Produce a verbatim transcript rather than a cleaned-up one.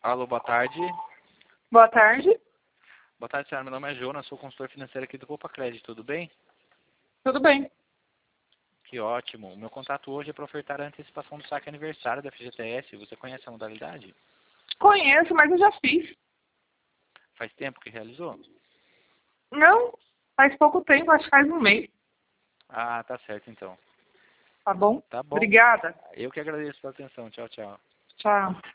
Alô, boa tarde. Boa tarde. Boa tarde, senhora. Meu nome é Jonas, sou consultor financeiro aqui do Poupa Crédito, tudo bem? Tudo bem. Que ótimo. O meu contato hoje é para ofertar a antecipação do saque aniversário da F G T S. Você conhece a modalidade? Conheço, mas eu já fiz. Faz tempo que realizou? Não, faz pouco tempo, acho que faz um mês. Ah, tá certo então. Tá bom? Tá bom. Obrigada. Eu que agradeço pela atenção. Tchau, tchau. Tchau.